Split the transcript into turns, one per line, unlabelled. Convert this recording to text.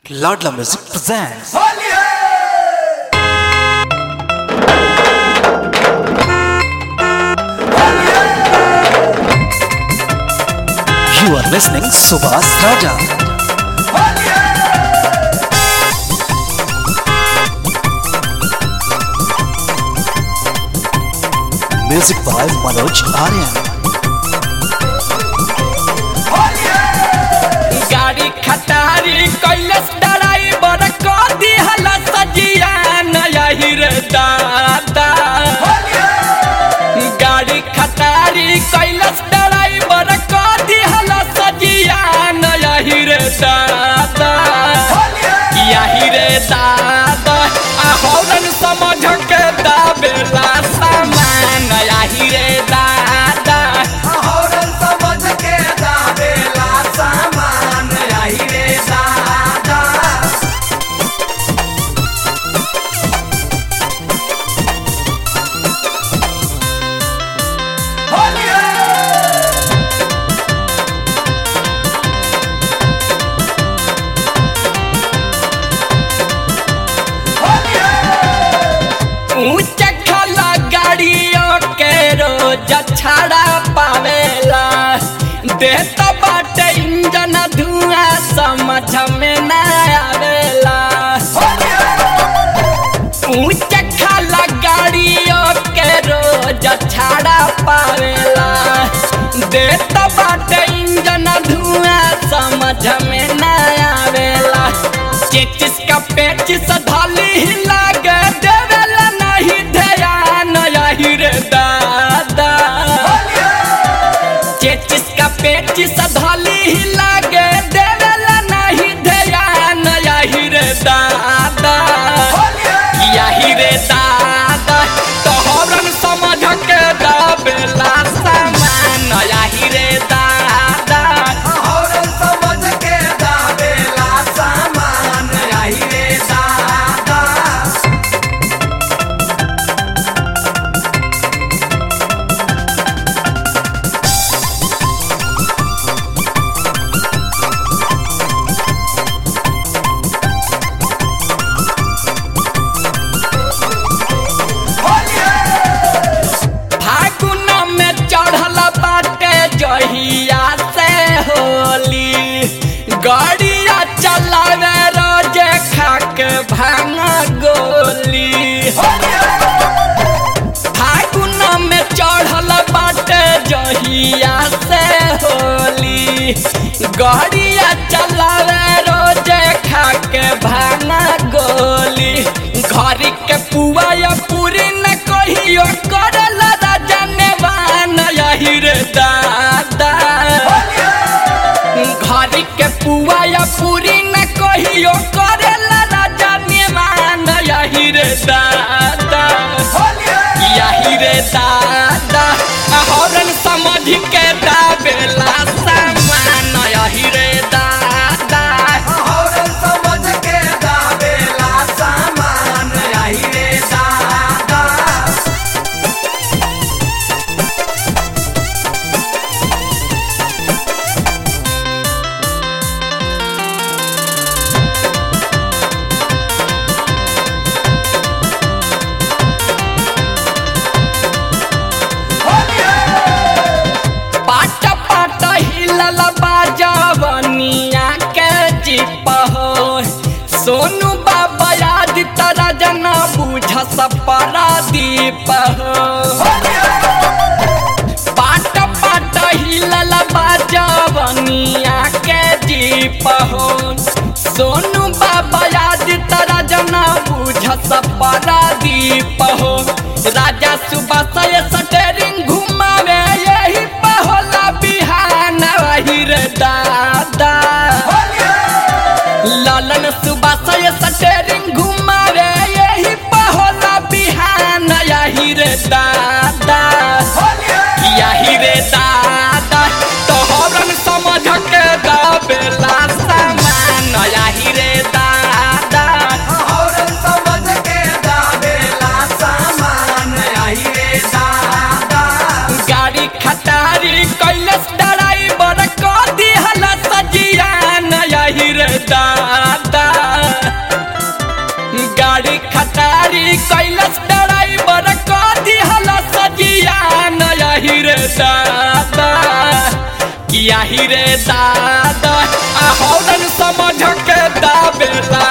Ladla Music presents. You are listening Subhas Raja. Music by Manoj Aryan.
गाड़ी खटारी कैलस driver को दिहल सजिया नया रे दादा। गाड़ी खटारी कैलस ड्राइवर को दिहल सजिया नया रे दादा। यही रे दादा आहौरन समझ के दाबेला सामान यही रे दादा। आहौरन समझ के दाबेला सामान यही रे दादा। ऊंचा खाला गाड़ियों के रोज छाड़ा पावेला। देता बाटे इंजन धुआं समझ में न आवेला। ऊंचा खाला गाड़ियों के रोज छाड़ा पावेला। देता बाटे इंजन धुआं समझ में न आवेला। चेचिस का पेचिस धाली लागे देवेला नहीं ध्यान यही रे दादा। चेचिस का पेचिस धाली लागे देवेला नहीं ध्यान यही रे दादा। यही रे दादा तोहरन समझ के दाबेला सामान यही रे दादा। तोहरन समझ के दाबेला सामान यही रे दादा। फागुन में चढ़ल बाटे जहिया से होली। गाड़िया चलावे रोजे खाके भांग गोली। फागुन में चढ़ल बाटे जहिया से होली। गाड़िया चलावे रोजे खाके भांग गोली। घर के पुआ या पूरी न कहियो करला राजनवान यही रे दादा। घर के पुआ या पूरी न कहियो करला राजनवान यही रे दादा। यही रे दादा आहौरन समझ के दाबेला सामान यही रे दादा। आहौरन समझ के दाबेला सामान यही रे दादा। पाट पाट हिलल बाजवनिया के जिप हो। सोनू बाबा याद तरा जना बुझ सपरा दीप हो। पाट पाट हिलल बाजवनिया के जिप हो। सोनू बाबा याद तरा जना बुझ सपरा दीप हो। राजा सुबह से स्टेरिंग घुमावे यही पहला बिहान वही रे दादा। लालन सुबह से स्टेरिंग घुमावे यही पहला बिहान यही रे दादा। यही रे दादा तोहरन समझ के दाबेला सामान यही रे दादा। तोहरन समझ के दाबेला सामान यही रे दादा। गाड़ी खटारी कैलस ड्राइवर को दिहल सजिया यही रे दादा। किया ही रे दादा हॉर्न समझ के दाबेला